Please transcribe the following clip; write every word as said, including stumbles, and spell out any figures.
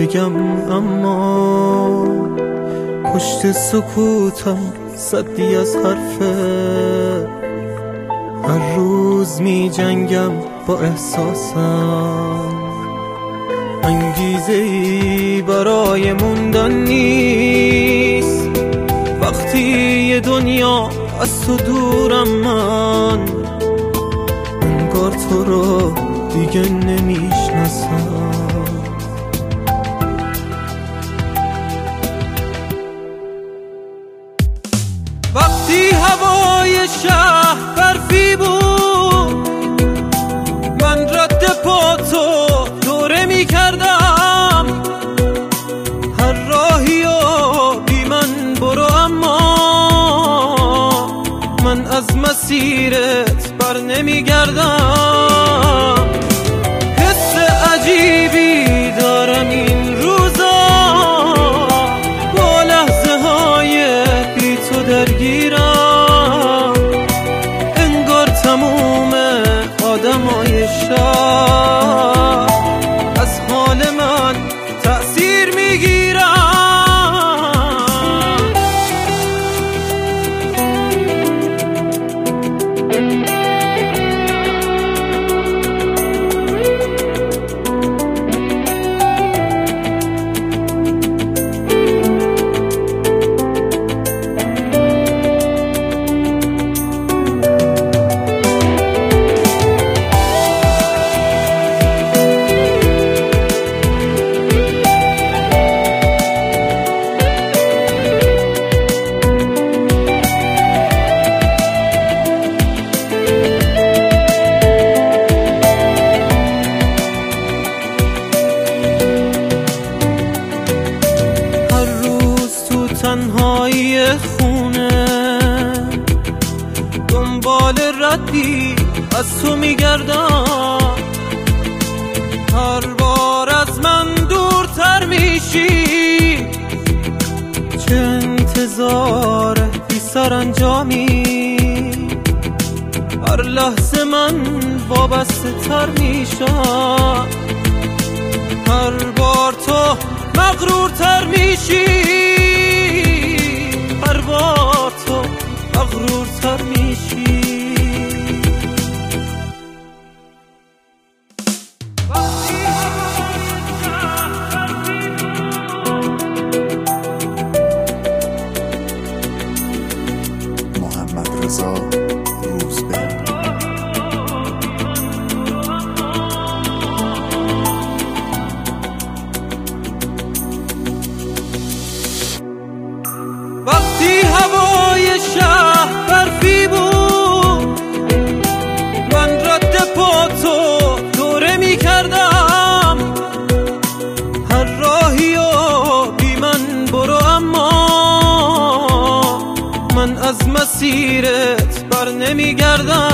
بگم، اما پشت سکوتم صدی از حرفه. هر روز می جنگم با احساسم، انگیزه ای برای موندن نیست. وقتی یه دنیا از تو دورم، من انگار تو رو دیگه نمیشناسم. وقتی هوای شهر برفی بود، من رد پاتو دوره می کردم. هر راهی و بی من برو، اما من از مسیرت بر نمی گردم. حس عجیبی دارم این روزا، با لحظه های بی تو درگیرم. انگار تموم آدمای شهر از حال من تأثیر میگیرن. تنهایی خونه دنبال ردی از تو میگردم. هر بار از من دورتر میشی، چه انتظار بی سرانجامی. هر لحظه من وابسته تر میشم، هر بار تو مغرورتر میشی. هر بار تو مغرورتر میشی. محمد رضا روزبه. وقتی هوای شهر برفی بود، من رد پاتو دوره می کردم. هر راهی و بی من برو، اما من از مسیرت بر نمی گردم.